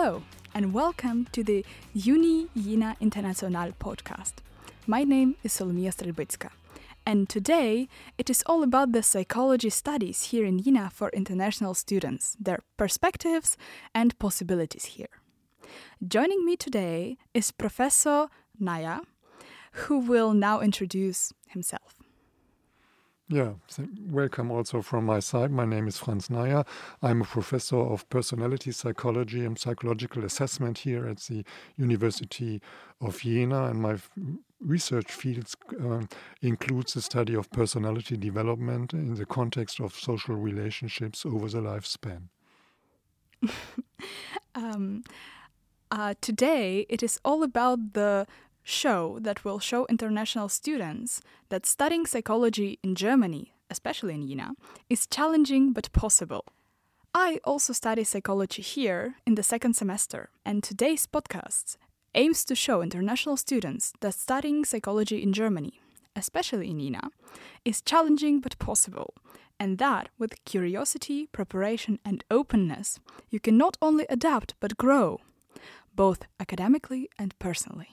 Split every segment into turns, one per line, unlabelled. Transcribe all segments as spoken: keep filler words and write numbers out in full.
Hello, and welcome to the Uni Jena International podcast. My name is Solomia Strelbycka, and today it is all about the psychology studies here in Jena for international students, their perspectives and possibilities here. Joining me today is Professor Naya, who will now introduce himself.
Yeah, welcome also from my side. My name is Franz Naya. I'm a professor of personality psychology and psychological assessment here at the University of Jena, and my research fields uh, includes the study of personality development in the context of social relationships over the lifespan.
um, uh, today, it is all about the show that will show international students that studying psychology in Germany, especially in Jena, is challenging but possible. I also study psychology here in the second semester, and today's podcast aims to show international students that studying psychology in Germany, especially in Jena, is challenging but possible, and that with curiosity, preparation, and openness, you can not only adapt but grow, both academically and personally.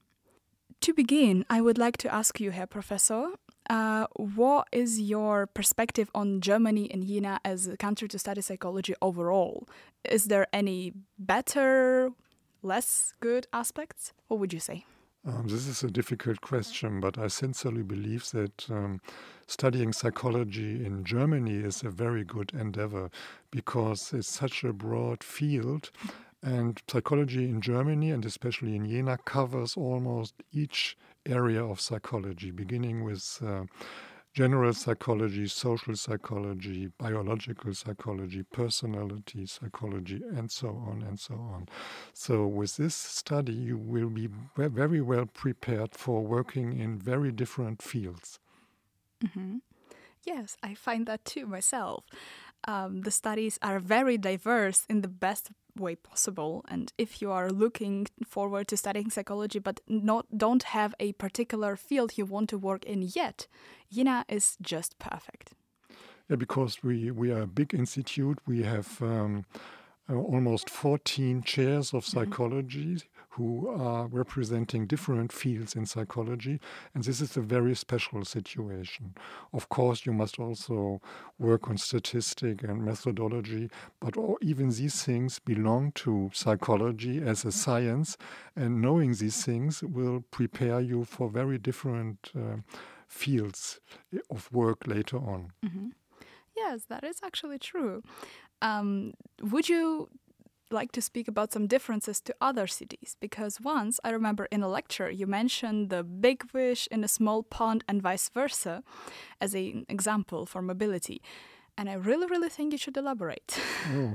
To begin, I would like to ask you, Herr Professor, uh, what is your perspective on Germany and Jena as a country to study psychology overall? Is there any better, less good aspects? What would you say?
Um, this is a difficult question, but I sincerely believe that um, studying psychology in Germany is a very good endeavor because it's such a broad field. And psychology in Germany, and especially in Jena, covers almost each area of psychology, beginning with uh, general psychology, social psychology, biological psychology, personality psychology, and so on and so on. So with this study, you will be very well prepared for working in very different fields.
Mm-hmm. Yes, I find that too myself. Um, the studies are very diverse in the best way possible, and if you are looking forward to studying psychology but not don't have a particular field you want to work in yet, Jena is just perfect.
Yeah, because we, we are a big institute. We have um, uh, almost fourteen chairs of psychology mm-hmm. who are representing different fields in psychology, and this is a very special situation. Of course, you must also work on statistic and methodology, but all, even these things belong to psychology as a science, and knowing these things will prepare you for very different uh, fields of work later on.
Mm-hmm. Yes, that is actually true. Um, would you like to speak about some differences to other cities? Because once, I remember in a lecture, you mentioned the big fish in a small pond and vice versa as an example for mobility. And I really, really think you should elaborate.
Oh,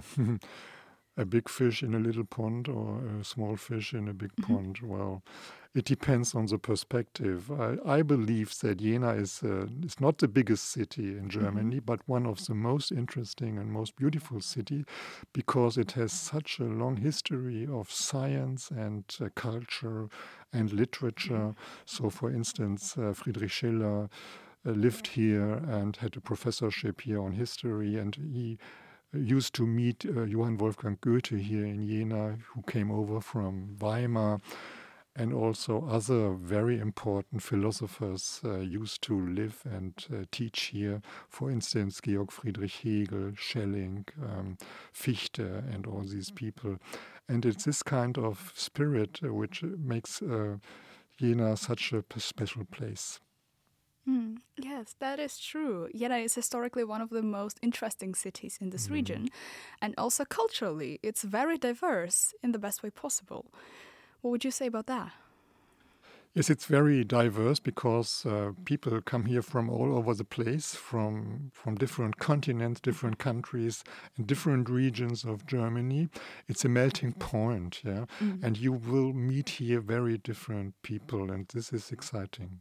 a big fish in a little pond or a small fish in a big mm-hmm. pond? Well, it depends on the perspective. I, I believe that Jena is, uh, is not the biggest city in Germany, mm-hmm. but one of the most interesting and most beautiful cities because it has such a long history of science and uh, culture and literature. Mm-hmm. So, for instance, uh, Friedrich Schiller uh, lived here and had a professorship here on history, and he used to meet uh, Johann Wolfgang Goethe here in Jena, who came over from Weimar. And also other very important philosophers uh, used to live and uh, teach here. For instance, Georg Friedrich Hegel, Schelling, um, Fichte, and all these people. And it's this kind of spirit uh, which makes uh, Jena such a special place.
Mm, yes, that is true. Jena is historically one of the most interesting cities in this mm. region. And also culturally, it's very diverse in the best way possible. What would you say about that?
Yes, it's very diverse because uh, people come here from all over the place, from from different continents, different countries, and different regions of Germany. It's a melting point, yeah, mm-hmm. and you will meet here very different people, and this is exciting.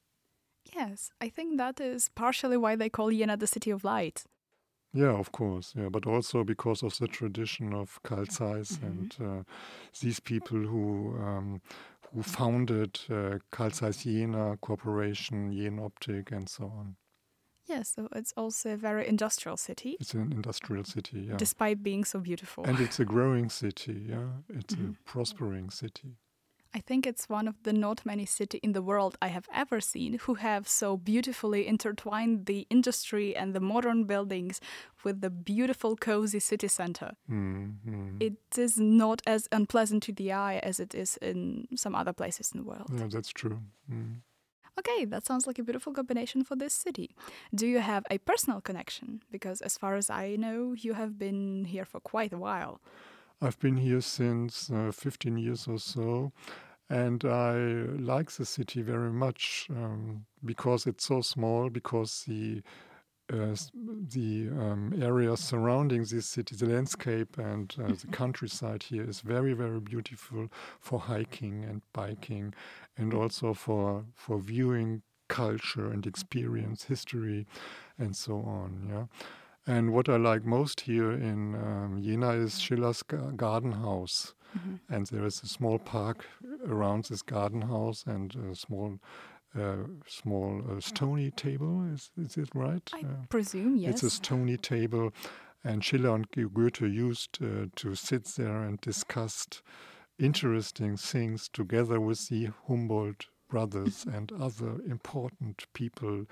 Yes, I think that is partially why they call Jena the City of Light.
Yeah, of course. Yeah, but also because of the tradition of Carl Zeiss mm-hmm. and uh, these people who um, who founded uh, Carl Zeiss Jena Corporation, Jenoptik, and so on.
Yes, so it's also a very industrial city.
It's an industrial city, yeah.
Despite being so beautiful.
And it's a growing city, yeah. It's mm-hmm. a prospering city.
I think it's one of the not many cities in the world I have ever seen who have so beautifully intertwined the industry and the modern buildings with the beautiful, cozy city center.
Mm-hmm.
It is not as unpleasant to the eye as it is in some other places in the world.
Yeah, that's true. Mm.
Okay, that sounds like a beautiful combination for this city. Do you have a personal connection? Because as far as I know, you have been here for quite a while.
I've been here since uh, fifteen years or so, and I like the city very much um, because it's so small, because the uh, the um, area surrounding this city, the landscape and uh, the countryside here is very, very beautiful for hiking and biking, and also for for viewing culture and experience, history, and so on. Yeah. And what I like most here in um, Jena is Schiller's garden house. Mm-hmm. And there is a small park around this garden house and a small uh, small uh, stony table. Is, is it right?
I
uh,
presume, yes.
It's a stony table. And Schiller and Goethe used uh, to sit there and discuss interesting things together with the Humboldt brothers and other important people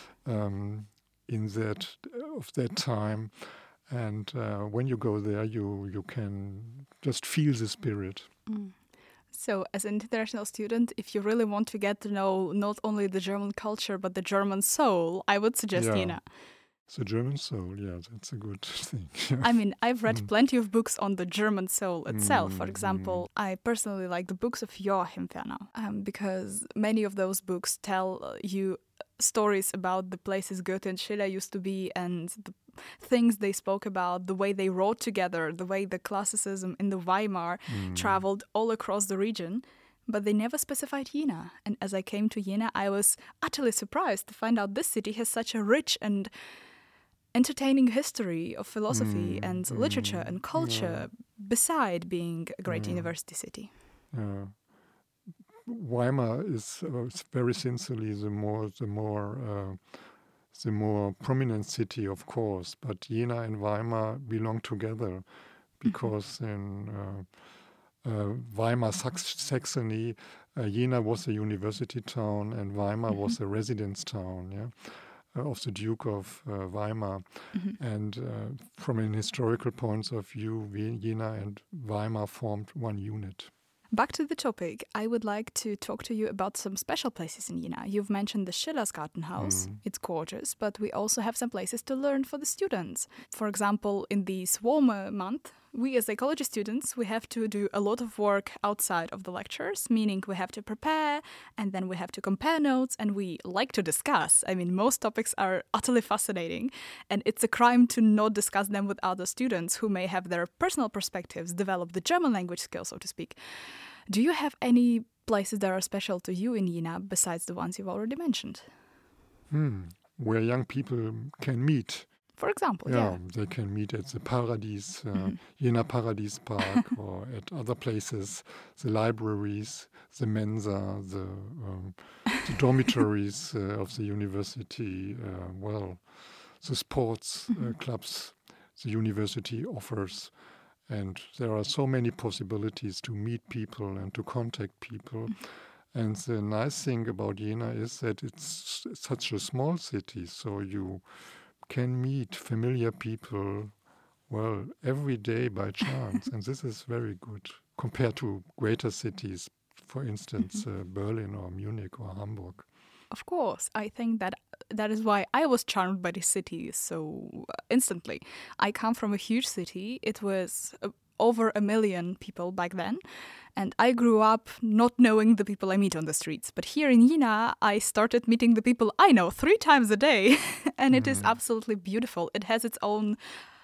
um, in that of that time, and uh, when you go there, you you can just feel the spirit.
Mm. So, as an international student, if you really want to get to know not only the German culture but the German soul, I would suggest
yeah.
Jena.
The German soul, yeah, that's a good thing.
I mean, I've read mm. plenty of books on the German soul itself. Mm. For example, I personally like the books of Joachim Fernau um, because many of those books tell you stories about the places Goethe and Schiller used to be and the things they spoke about, the way they wrote together, the way the classicism in the Weimar mm. traveled all across the region. But they never specified Jena. And as I came to Jena, I was utterly surprised to find out this city has such a rich and entertaining history of philosophy mm, and literature mm, and culture, yeah. beside being a great yeah. university city.
Yeah. Weimar is uh, very sincerely the more the more uh, the more prominent city, of course. But Jena and Weimar belong together because mm-hmm. in uh, uh, Weimar Sax- Saxony, uh, Jena was a university town and Weimar mm-hmm. was a residence town. Yeah. Of the Duke of uh, Weimar. Mm-hmm. And uh, from an historical point of view, Jena and Weimar formed one unit.
Back to the topic, I would like to talk to you about some special places in Jena. You've mentioned the Schiller's Garten House. Mm. It's gorgeous, but we also have some places to learn for the students. For example, in the Swarmer month, we as psychology students, we have to do a lot of work outside of the lectures, meaning we have to prepare and then we have to compare notes and we like to discuss. I mean, most topics are utterly fascinating and it's a crime to not discuss them with other students who may have their personal perspectives, develop the German language skills, so to speak. Do you have any places that are special to you in Jena besides the ones you've already mentioned?
Hmm. Where young people can meet.
For example,
yeah.
yeah.
They can meet at the Paradies, uh, mm-hmm. Jena Paradies Park, or at other places, the libraries, the Mensa, the, um, the dormitories uh, of the university, uh, well, the sports mm-hmm. uh, clubs the university offers. And there are so many possibilities to meet people and to contact people. Mm-hmm. And the nice thing about Jena is that it's such a small city, so you can meet familiar people, well, every day by chance. And this is very good compared to greater cities, for instance, mm-hmm. uh, Berlin or Munich or Hamburg.
Of course, I think that that is why I was charmed by the city so instantly. I come from a huge city. It was uh, over a million people back then. And I grew up not knowing the people I meet on the streets. But here in Jena, I started meeting the people I know three times a day. And it mm. is absolutely beautiful. It has its own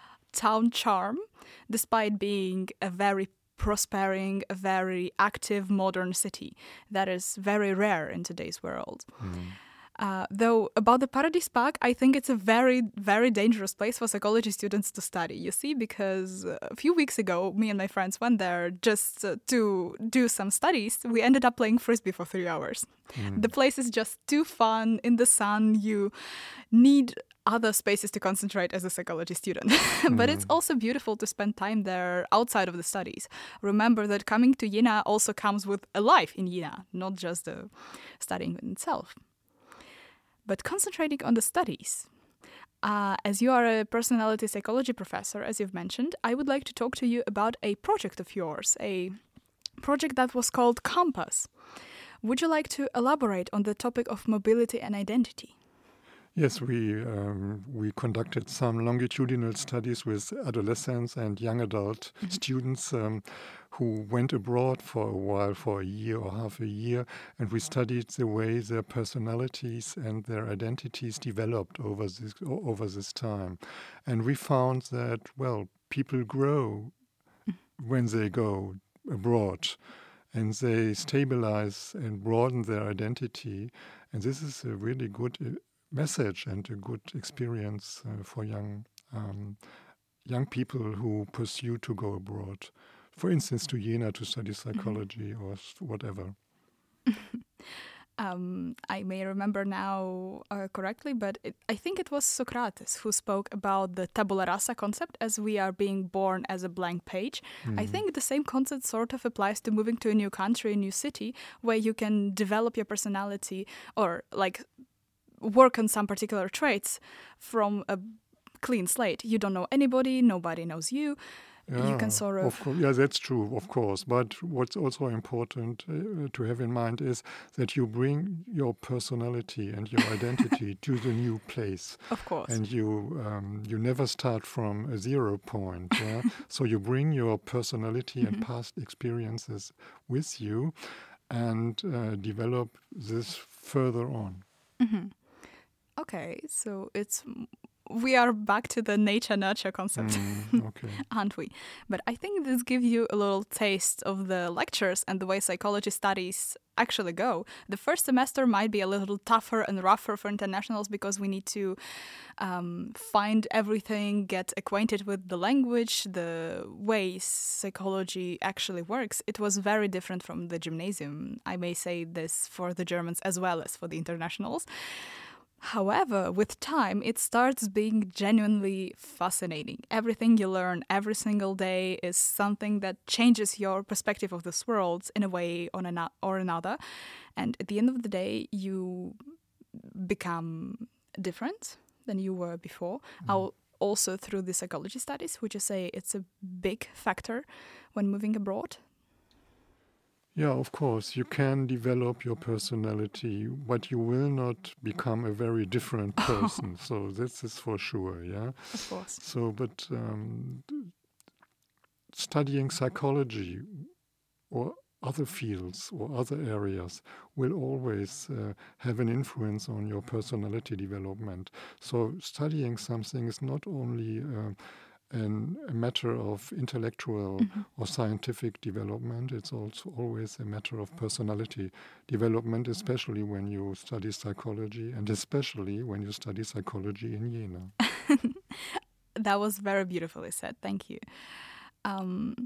town charm, despite being a very prospering, a very active, modern city. That is very rare in today's world. Mm. Uh, though about the Paradis Park, I think it's a very, very dangerous place for psychology students to study, you see, because a few weeks ago, me and my friends went there just uh, to do some studies. We ended up playing Frisbee for three hours. Mm. The place is just too fun in the sun. You need other spaces to concentrate as a psychology student. But mm. it's also beautiful to spend time there outside of the studies. Remember that coming to Jena also comes with a life in Jena, not just the studying in itself. But concentrating on the studies, uh, as you are a personality psychology professor, as you've mentioned, I would like to talk to you about a project of yours, a project that was called Compass. Would you like to elaborate on the topic of mobility and identity?
Yes, we um, we conducted some longitudinal studies with adolescents and young adult mm-hmm. students um, who went abroad for a while, for a year or half a year, and we studied the way their personalities and their identities developed over this over this time, and we found that well, people grow when they go abroad, and they stabilize and broaden their identity, and this is a really good Uh, message and a good experience uh, for young um, young people who pursue to go abroad, for instance, to Jena to study psychology mm-hmm. or whatever.
um, I may remember now uh, correctly, but it, I think it was Socrates who spoke about the tabula rasa concept as we are being born as a blank page. Mm-hmm. I think the same concept sort of applies to moving to a new country, a new city, where you can develop your personality or like work on some particular traits from a clean slate. You don't know anybody, nobody knows you.
Yeah,
you can sort of...
of course, yeah, that's true, of course. But what's also important uh, to have in mind is that you bring your personality and your identity to the new place.
Of course.
And you um, you never start from a zero point. Yeah? So you bring your personality and mm-hmm. past experiences with you and uh, develop this further on.
Mm-hmm. Okay, so it's we are back to the nature-nurture concept,
mm, okay.
aren't we? But I think this gives you a little taste of the lectures and the way psychology studies actually go. The first semester might be a little tougher and rougher for internationals because we need to um, find everything, get acquainted with the language, the ways psychology actually works. It was very different from the gymnasium. I may say this for the Germans as well as for the internationals. However, with time, it starts being genuinely fascinating. Everything you learn every single day is something that changes your perspective of this world in a way or another. And at the end of the day, you become different than you were before. Mm. I'll also through the psychology studies, would you say it's a big factor when moving abroad?
Yeah, of course, you can develop your personality, but you will not become a very different person. So this is for sure, yeah?
Of course.
So, but um, studying psychology or other fields or other areas will always uh, have an influence on your personality development. So studying something is not only uh, an, a matter of intellectual mm-hmm. or scientific development, it's also always a matter of personality development, especially when you study psychology and especially when you study psychology in Jena.
That was very beautifully said. Thank you. Um,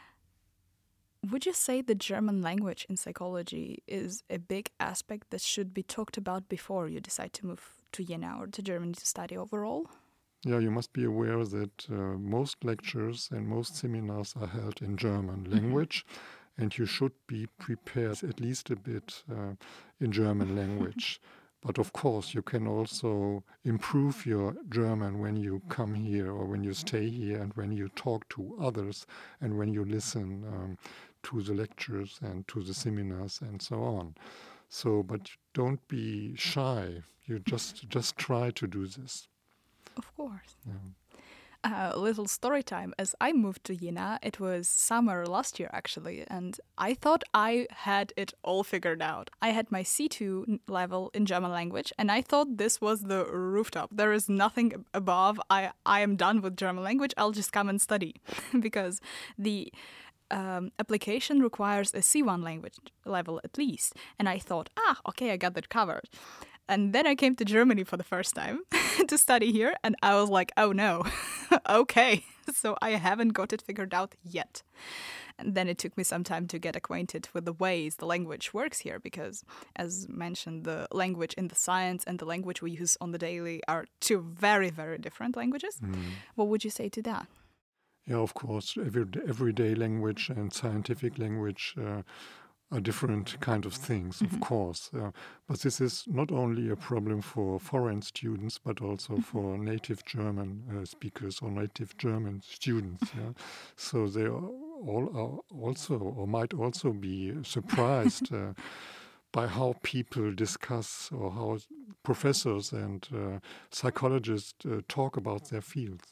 would you say the German language in psychology is a big aspect that should be talked about before you decide to move to Jena or to Germany to study overall?
Yeah, you must be aware that uh, most lectures and most seminars are held in German language, mm-hmm. and you should be prepared at least a bit uh, in German language. But of course, you can also improve your German when you come here or when you stay here and when you talk to others and when you listen um, to the lectures and to the seminars and so on. So, but don't be shy. You just just try to do this.
Of course.
Yeah.
A uh, little story time. As I moved to Jena, it was summer last year actually, and I thought I had it all figured out. I had my C two level in German language, and I thought this was the rooftop. There is nothing above. I, I am done with German language. I'll just come and study because the um, application requires a C one language level at least. And I thought, ah, okay, I got that covered. And then I came to Germany for the first time to study here, and I was like, oh no, okay. So I haven't got it figured out yet. And then it took me some time to get acquainted with the ways the language works here, because, as mentioned, the language in the science and the language we use on the daily are two very, very different languages. Mm. What would you say to that?
Yeah, of course, every, everyday language and scientific language uh, are different kind of things, mm-hmm. of course. Uh, but this is not only a problem for foreign students, but also mm-hmm. for native German uh, speakers or native German students. Yeah? So they are all are also, or might also be surprised uh, by how people discuss, or how professors and uh, psychologists uh, talk about their fields.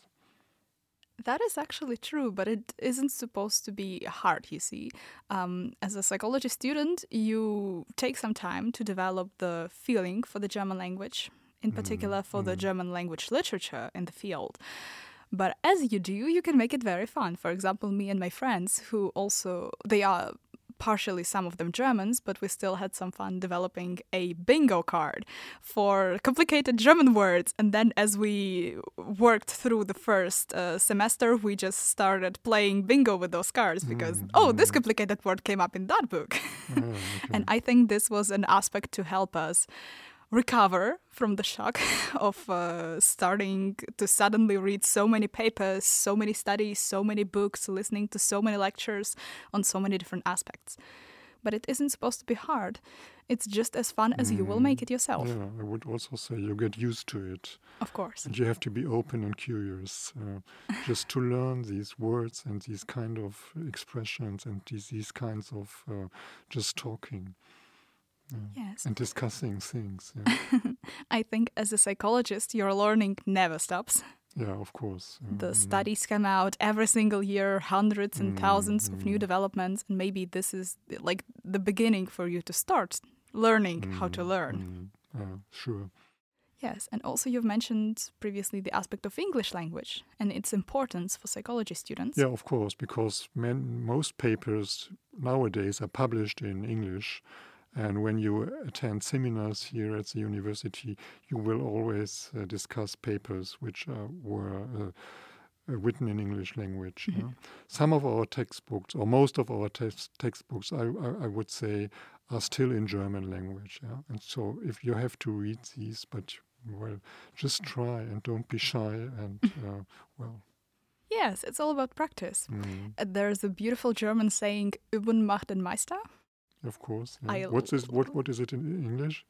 That is actually true, but it isn't supposed to be hard, you see. Um, as a psychology student, you take some time to develop the feeling for the German language, in particular for mm. the German language literature in the field. But as you do, you can make it very fun. For example, me and my friends, who also, they are partially some of them Germans, but we still had some fun developing a bingo card for complicated German words. And then as we worked through the first uh, semester, we just started playing bingo with those cards because, mm, oh, mm. this complicated word came up in that book. Oh, okay. And I think this was an aspect to help us recover from the shock of uh, starting to suddenly read so many papers, so many studies, so many books, listening to so many lectures on so many different aspects. But it isn't supposed to be hard. It's just as fun as mm. you will make it yourself.
Yeah, I would also say you get used to it.
Of course.
And you have to be open and curious uh, just to learn these words and these kind of expressions and these, these kinds of uh, just talking. Yeah.
Yes.
And discussing things. Yeah.
I think as a psychologist, your learning never stops.
Yeah, of course. Yeah.
The
mm.
studies come out every single year, hundreds and mm. thousands mm. of new developments, and maybe this is like the beginning for you to start learning mm. how to learn.
Mm. Yeah, sure.
Yes, and also you've mentioned previously the aspect of English language and its importance for psychology students.
Yeah, of course, because men, most papers nowadays are published in English. And when you attend seminars here at the university, you will always uh, discuss papers which uh, were uh, uh, written in English language. Mm-hmm. Yeah? Some of our textbooks, or most of our text textbooks, I, I, I would say, are still in German language. Yeah? And so if you have to read these, but, well, just try and don't be shy and, uh, well...
Yes, it's all about practice.
Mm.
Uh, there's a beautiful German saying, Üben macht den Meister.
Of course. Yeah. What's this, what, what is it in English?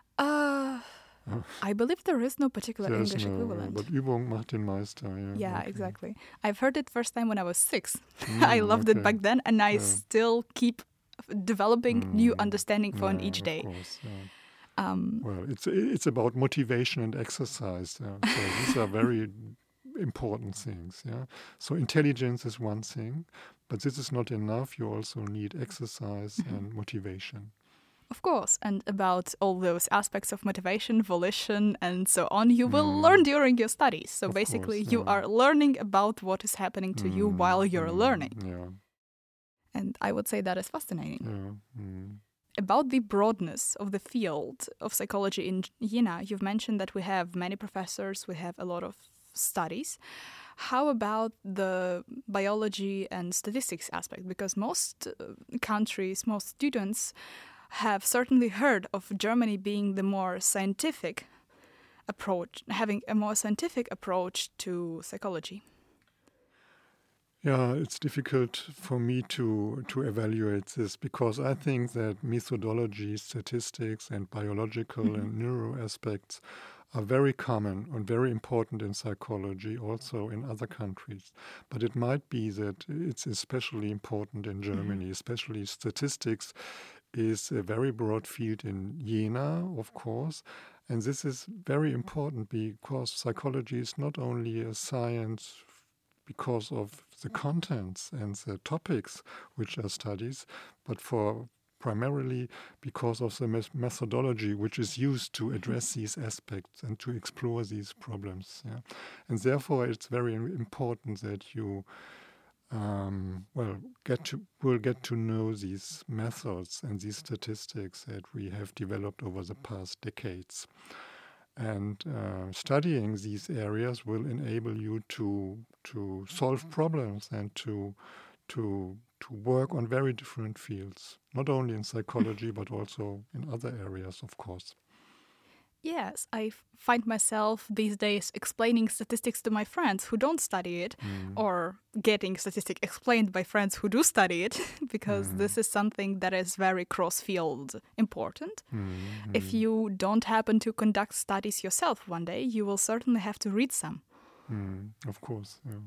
Uh, oh. I believe there is no particular
There's
English
no,
equivalent.
But Übung macht den Meister. Yeah,
yeah
okay.
exactly. I've heard it first time when I was six.
Mm,
I loved
okay.
it back then, and I
yeah.
still keep developing
mm,
new understanding for
yeah,
in each day.
Of course, yeah.
um,
well, it's it's about motivation and exercise. Yeah. So these are very important things. Yeah. So intelligence is one thing. But this is not enough. You also need exercise mm-hmm. and motivation.
Of course. And about all those aspects of motivation, volition, and so on, you will
mm.
learn during your studies. So
of
basically,
course,
you
yeah.
are learning about what is happening to
mm.
you while you're
mm.
learning.
Yeah.
And I would say that is fascinating.
Yeah. Mm.
About the broadness of the field of psychology in Jena, you've mentioned that we have many professors, we have a lot of studies. How about the biology and statistics aspect? Because most uh, countries, most students have certainly heard of Germany being the more scientific approach, having a more scientific approach to psychology.
Yeah, it's difficult for me to, to evaluate this because I think that methodology, statistics, and biological mm-hmm. and neuro aspects are very common and very important in psychology, also in other countries. But it might be that it's especially important in Germany, mm-hmm. especially statistics is a very broad field in Jena, of course. And this is very important because psychology is not only a science because of the contents and the topics which are studied, but for primarily because of the methodology which is used to address these aspects and to explore these problems. Yeah? And therefore it's very important that you um, well, get to will get to know these methods and these statistics that we have developed over the past decades. And uh, studying these areas will enable you to to solve problems and to to to work on very different fields, not only in psychology but also in other areas, of course.
Yes, I f- find myself these days explaining statistics to my friends who don't study it,
Mm.
or getting statistics explained by friends who do study it, because
Mm.
this is something that is very cross-field important.
Mm.
If you don't happen to conduct studies yourself one day, you will certainly have to read some.
Mm. Of course, yeah.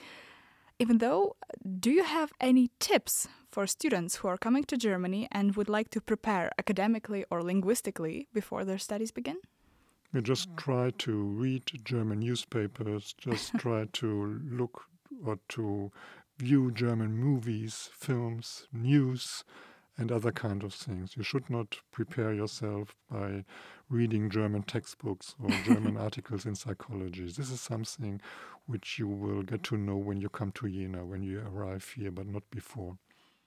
Even though, do you have any tips for students who are coming to Germany and would like to prepare academically or linguistically before their studies begin?
You just try to read German newspapers, just try to look or to view German movies, films, news, and other kind of things. You should not prepare yourself by reading German textbooks or German articles in psychology. This is something which you will get to know when you come to Jena, when you arrive here, but not before.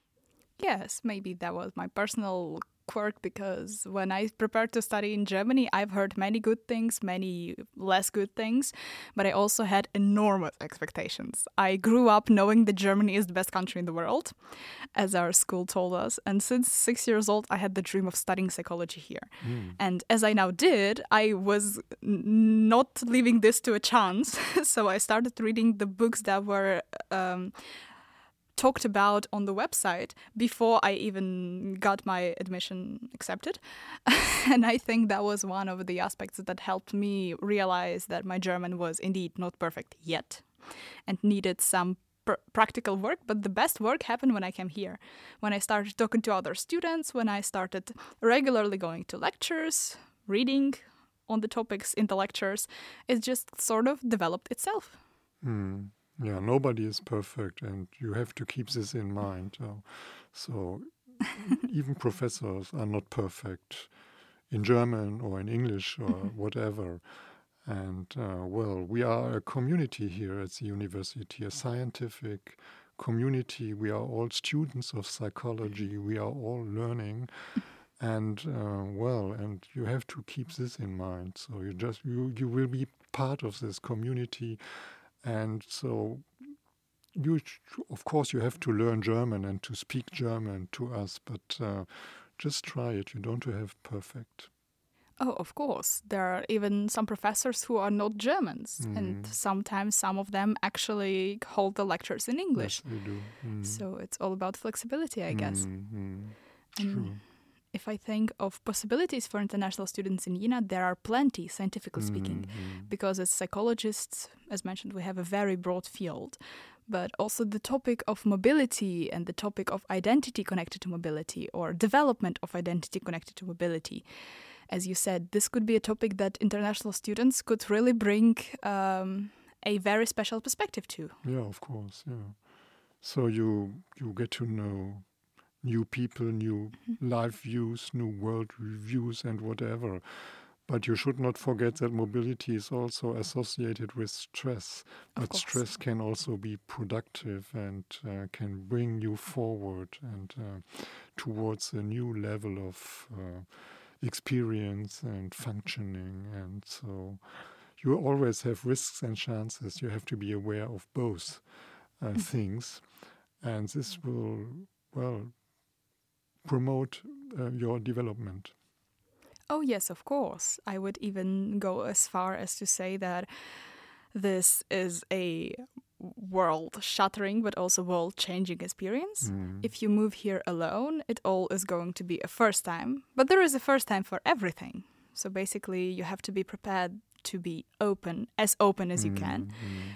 Yes, maybe that was my personal quirk, because when I prepared to study in Germany, I've heard many good things, many less good things, but I also had enormous expectations. I grew up knowing that Germany is the best country in the world, as our school told us, and since six years old, I had the dream of studying psychology here.
Mm.
And as I now did, I was n- not leaving this to a chance, so I started reading the books that were Um, talked about on the website before I even got my admission accepted. And I think that was one of the aspects that helped me realize that my German was indeed not perfect yet and needed some pr- practical work. But the best work happened when I came here, when I started talking to other students, when I started regularly going to lectures, reading on the topics in the lectures. It just sort of developed itself.
Mm. Yeah, nobody is perfect, and you have to keep this in mind. Uh, so even professors are not perfect in German or in English or whatever. And uh, well, we are a community here at the university, a scientific community. We are all students of psychology. We are all learning. And uh, well, and you have to keep this in mind. So you just you you will be part of this community. And so, you, of course, you have to learn German and to speak German to us, but uh, just try it. You don't have perfect.
Oh, of course. There are even some professors who are not Germans,
Mm.
and sometimes some of them actually hold the lectures in English.
Yes, we do. Mm.
So it's all about flexibility, I guess.
Mm, mm.
And
True.
if I think of possibilities for international students in Jena, there are plenty, scientifically speaking,
Mm,
because as psychologists, as mentioned, we have a very broad field. But also the topic of mobility and the topic of identity connected to mobility, or development of identity connected to mobility. As you said, this could be a topic that international students could really bring um, a very special perspective to.
yeah, of course. Yeah. So you you get to know new people, new life views, new world views, and whatever. But you should not forget that mobility is also associated with stress.
Of
But
course.
stress can also be productive and uh, can bring you forward and uh, towards a new level of uh, experience and functioning. And so you always have risks and chances. You have to be aware of both uh, things. And this will, well, promote uh, your development.
Oh, yes, of course. I would even go as far as to say that this is a world-shattering but also world-changing experience.
Mm.
If you move here alone, it all is going to be a first time. But there is a first time for everything. So basically, you have to be prepared to be open, as open as you can,
Mm.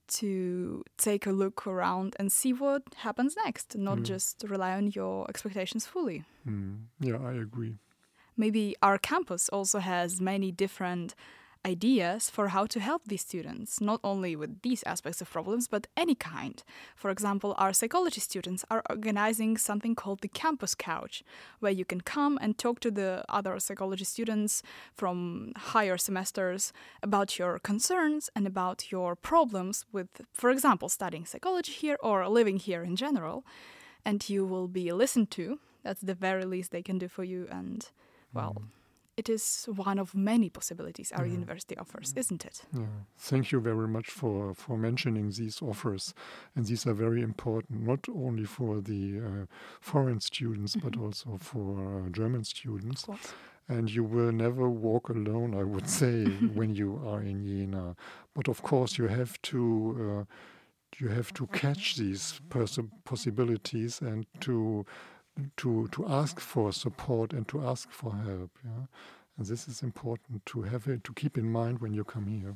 to take a look around and see what happens next, not
Mm.
just rely on your expectations fully.
Mm. Yeah, I agree.
Maybe our campus also has many different ideas for how to help these students, not only with these aspects of problems, but any kind. For example, our psychology students are organizing something called the Campus Couch, where you can come and talk to the other psychology students from higher semesters about your concerns and about your problems with, for example, studying psychology here or living here in general. And you will be listened to. That's the very least they can do for you. And, well, mm. it is one of many possibilities our yeah. university offers, isn't it?
Yeah. Thank you very much for, for mentioning these offers. And these are very important, not only for the uh, foreign students, mm-hmm. but also for uh, German students.
Of course.
And you will never walk alone, I would say, when you are in Jena. But of course, you have to... Uh, You have to catch these pers- possibilities and to to to ask for support and to ask for help. Yeah? And this is important to have it to keep in mind when you come here.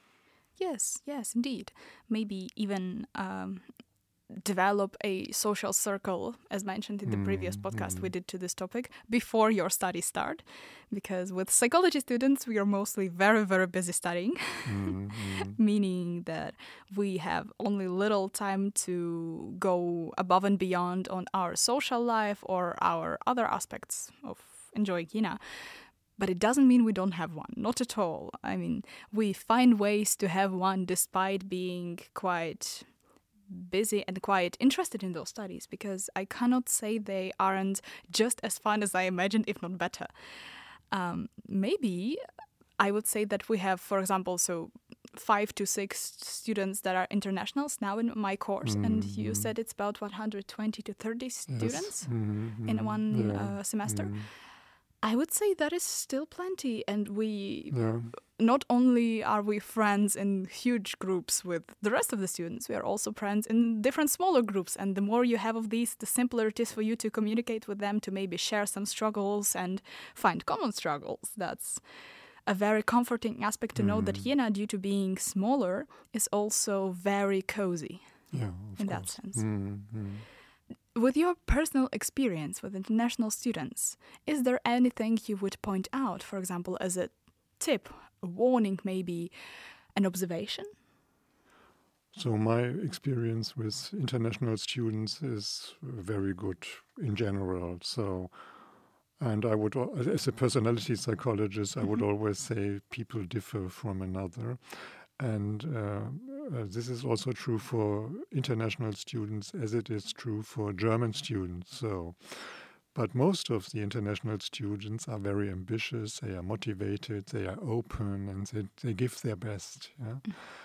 Yes, yes, indeed. Maybe even um, develop a social circle, as mentioned in the mm, previous podcast mm. we did to this topic, before your studies start. Because with psychology students, we are mostly very, very busy studying, mm, mm. meaning that we have only little time to go above and beyond on our social life or our other aspects of enjoying Jena. But it doesn't mean we don't have one, not at all. I mean, we find ways to have one despite being quite busy and quite interested in those studies, because I cannot say they aren't just as fun as I imagined, if not better. Um, maybe I would say that we have, for example, so five to six students that are internationals now in my course, mm-hmm. and you said it's about one hundred twenty to thirty students
yes. mm-hmm.
in one
yeah.
uh, semester.
Mm-hmm.
I would say that is still plenty, and we
yeah.
not only are we friends in huge groups with the rest of the students, we are also friends in different smaller groups, and the more you have of these, the simpler it is for you to communicate with them, to maybe share some struggles and find common struggles. That's a very comforting aspect to mm. know that Jena, due to being smaller, is also very cozy
yeah,
in
course.
that sense.
Mm-hmm.
With your personal experience with international students, is there anything you would point out, for example, as a tip, a warning maybe, an observation?
So my experience with international students is very good in general. So, and I would, as a personality psychologist, I would mm-hmm. always say people differ from another. And uh, uh, this is also true for international students as it is true for German students. So, but most of the international students are very ambitious, they are motivated, they are open, and they, they give their best. Yeah?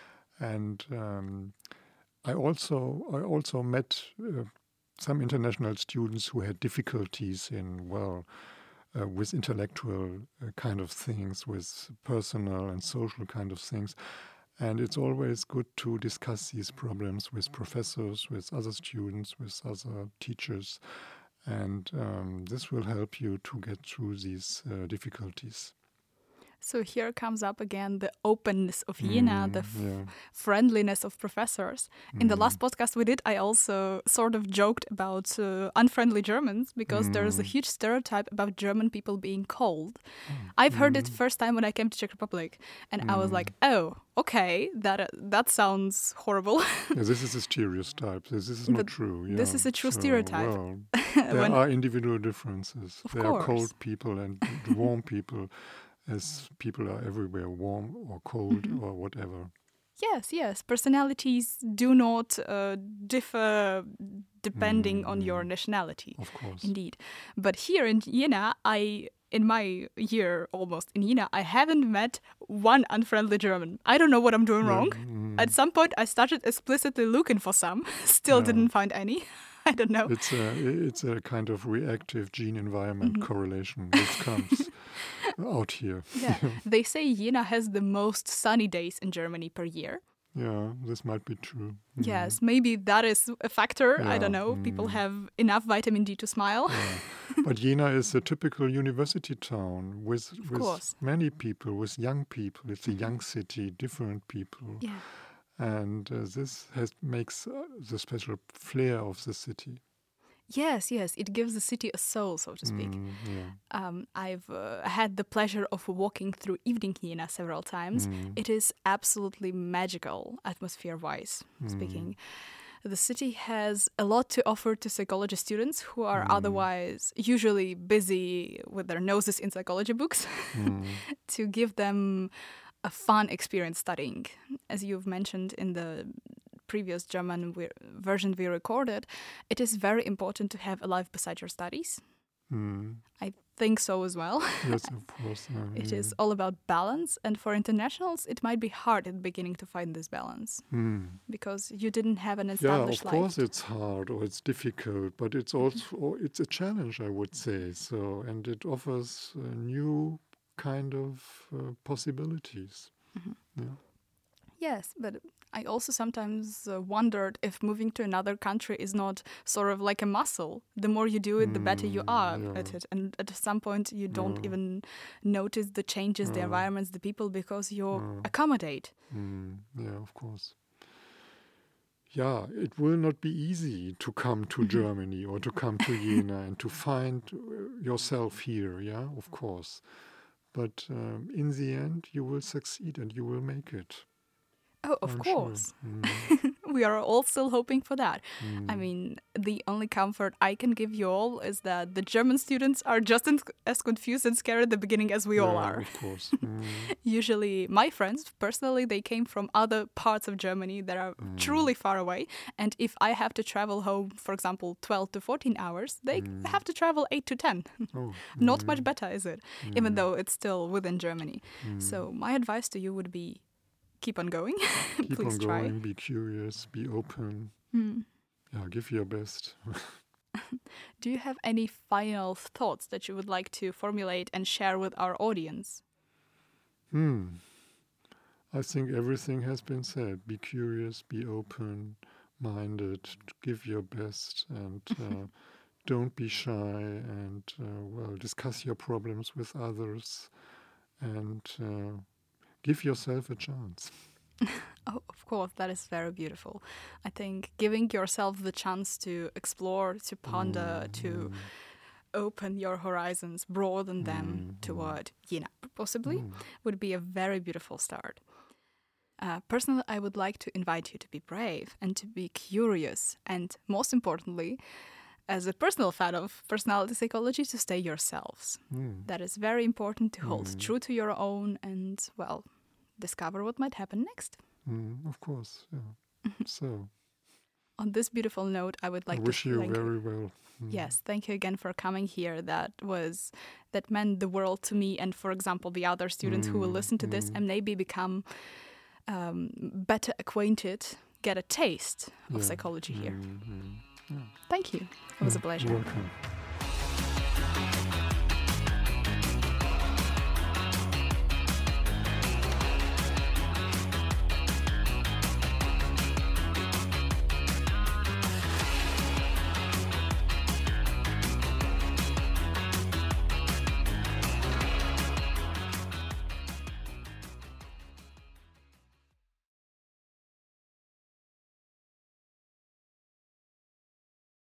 And um, I also I also met uh, some international students who had difficulties in, well, uh, with intellectual uh, kind of things, with personal and social kind of things. And it's always good to discuss these problems with professors, with other students, with other teachers. And um, this will help you to get through these uh, difficulties.
So here comes up again the openness of Jena,
mm,
the f-
yeah.
friendliness of professors. In mm. the last podcast we did, I also sort of joked about uh, unfriendly Germans, because mm. there's a huge stereotype about German people being cold. Mm. I've heard mm. it first time when I came to Czech Republic, and mm. I was like, oh, okay, that uh, that sounds horrible.
yeah, this is a stereotype. This, this is not
but
true. Yeah.
This is a true
so,
stereotype.
Well, there when, are individual differences.
Of
there
course.
are cold people and warm people. As people are everywhere warm or cold mm-hmm. or whatever.
Yes, yes. Personalities do not uh, differ depending mm-hmm. on your nationality.
Of course.
Indeed. But here in Jena, I, in my year almost in Jena, I haven't met one unfriendly German. I don't know what I'm doing yeah. wrong. Mm-hmm. At some point, I started explicitly looking for some. Still yeah. didn't find any. I don't know.
It's a, it's a kind of reactive gene-environment mm-hmm. correlation which comes out here.
Yeah, they say Jena has the most sunny days in Germany per year.
Yeah, this might be true. Mm.
Yes, maybe that is a factor.
Yeah.
I don't know. Mm. People have enough vitamin D to smile.
Yeah. But Jena is a typical university town with,
of
with
course.
many people, with young people. It's a young city, different people.
Yeah.
And uh, this has makes uh, the special flair of the city.
Yes, yes, it gives the city a soul, so to speak.
Mm, yeah.
Um, I've uh, had the pleasure of walking through evening Jena several times.
Mm.
It is absolutely magical, atmosphere-wise
Mm.
speaking. The city has a lot to offer to psychology students who are
Mm.
otherwise usually busy with their noses in psychology books,
Mm.
to give them a fun experience studying. As you've mentioned in the previous German we- version we recorded, it is very important to have a life beside your studies.
Mm.
I think so as well.
Yes, of course. Uh,
It
yeah.
is all about balance, and for internationals, it might be hard at the beginning to find this balance
Mm.
because you didn't have an
Yeah,
established
of
life.
course it's hard or it's difficult, but it's also it's a challenge, I would say. So, and it offers uh, new kind of uh, possibilities.
Mhm.
Yeah.
Yes, but I also sometimes uh, wondered if moving to another country is not sort of like a muscle. The more you do it, the better you
Mm,
are
yeah.
at it. And at some point, you don't
Yeah.
even notice the changes, the
Yeah.
environments, the people, because you
Yeah.
accommodate.
Mm, yeah, of course. Yeah, it will not be easy to come to Germany or to come to Jena and to find uh, yourself here, yeah, of course. But um, in the end, you will succeed and you will make it.
Oh, of
I'm
course.
Sure. Mm,
We are all still hoping for that.
mm,
I mean, the only comfort I can give you all is that the German students are just in, as confused and scared at the beginning as we all
yeah,
are.
of course. Mm,
Usually, my friends, personally, they came from other parts of Germany that are
Mm.
truly far away. And if I have to travel home, for example, twelve to fourteen hours, they
Mm.
have to travel eight to ten.
oh,
Not
mm,
much better, is it? Even
mm,
though it's still within Germany.
mm.
So, my advice to you would be keep on going.
Keep
Please
on
try.
going, be curious, be open.
Hmm.
Yeah, give your best.
Do you have any final thoughts that you would like to formulate and share with our audience?
Hmm. I think everything has been said. Be curious, be open-minded, give your best, and uh, don't be shy. And uh, well, discuss your problems with others, and uh, give yourself a chance.
Oh, of course, that is very beautiful. I think giving yourself the chance to explore, to ponder,
Mm,
to
mm,
open your horizons, broaden them
Mm,
toward Jena, possibly,
mm.
would be a very beautiful start. Uh, personally, I would like to invite you to be brave and to be curious, and most importantly, as a personal fan of personality psychology, to stay yourselves.
Mm.
That is very important to hold
Mm.
true to your own and, well, discover what might happen next.
Mm, of course, yeah. So,
On this beautiful note, I would like
I wish
to
you
thank
very well. Mm.
Yes, thank you again for coming here. That was that meant the world to me, and for example, the other students who will
Mm,
listen to this
mm.
and maybe become um, better acquainted, get a taste of
Yeah.
psychology here.
Mm, mm. Yeah.
Thank you. It was a
Yeah,
pleasure.
you're welcome.